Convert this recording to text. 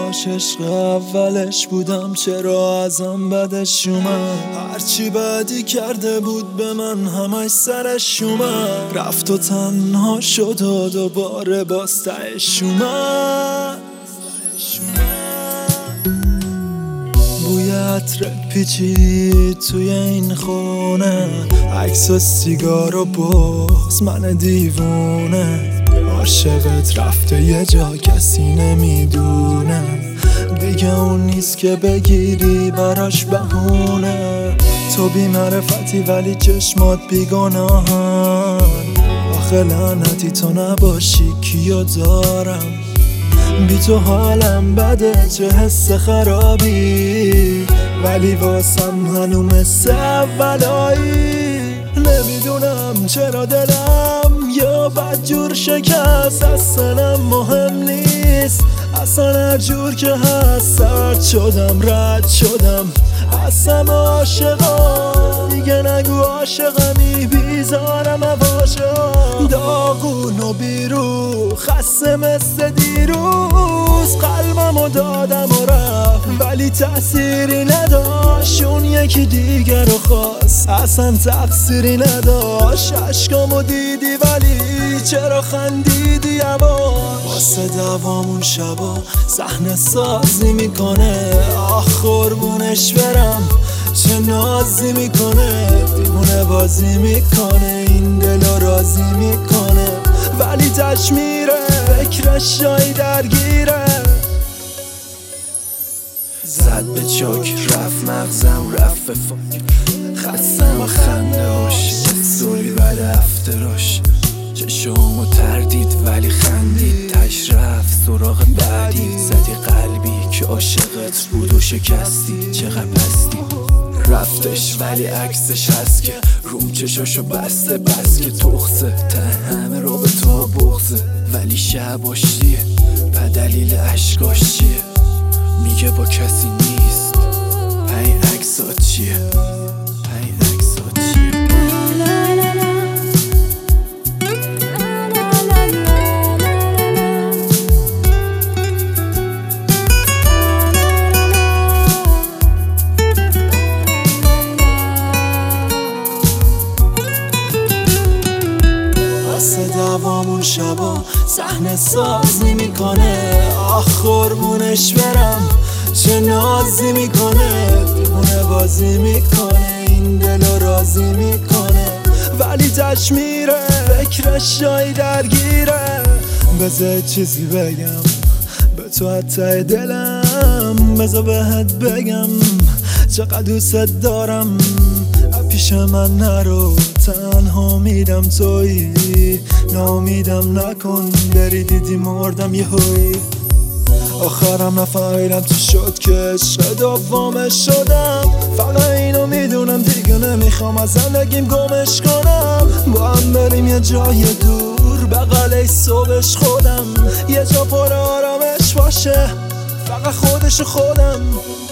کاش عشق اولش بودم، چرا ازم بدش اومد. هرچی بدی کرده بود به من همش سرش اومد. رفت و تنها شد و دوباره باز تهش اومد. بوی عطر پیچید توی این خونه، عکس و سیگار و بغض من دیوونه. عاشقت رفته یه جا کسی نمیدونه، دیگه اون نیست که بگیری براش بهونه. تو بی معرفتی ولی چشمات بیگناهن، آخه لعنتی تو نباشی کیو دارم. بی تو حالم بده چه حس خرابی، ولی واسم هنو مثل اولایی. نمیدونم چرا دلم یا بدجور شکست، اصلا مهم نیست. اصلا هر جور که هست سرد شدم، رد شدم، اصلا عاشقم. دیگه نگو عاشقمی، بیزارم عاشقم. داغون و بیرو خسته مثل دیروز، قلبمو دادم و رفت ولی تأثیری نداشت. اون یکی دیگر رو خواست اصلا تقصیری نداشت. عشقامو دیدی ولی چرا خندیدی عباش. واسه دوامون شبا صحنه سازی میکنه، آخ قربونش برم چه نازی میکنه. دیوونه بازی میکنه، این دلو راضی میکنه، ولی تش میره فکرش جایی درگیره. زد به چاک رفت مغزم، رفت به فاک خستم و خنده هاش سوری بعد افتراش. چشمو تردید ولی خندید، تش رفت سراغ بعدی. زدی قلبی که عاشقت بود و شکستی، چقدر پستی. رفتش ولی عکسش هست که روم چشاشو بسته، بس که تخصه ته همه رو به تو بغزه. ولی شباش چیه به دلیل عشقاش چیه، میگه با کسی نیست. پای عکسات چیه، پای عکسات چیه. واسه دوامون شبا صحنه سازی میکنه، آخ قربونش برم چه نازی میکنه. دیوونه بازی میکنه، این دلو راضی میکنه، ولی تش میره فکرش جایی درگیره. بذار چیزی بگم به تو حتی دلم، بذار بهت بگم چقدر دوست دارم. پیش من نرو، تنها میدم تویی، نامیدم نکن بری، دیدی مردم یهویی. آخرم نفهمیدم چی شد که عشق دوامش شدم. فقط اینو میدونم دیگه نمیخوام از زندگیم گمش کنم. با هم بریم یه جای دور بغل صبحش خودم، یه جا پر آرامش باشه فقط خودش خودم.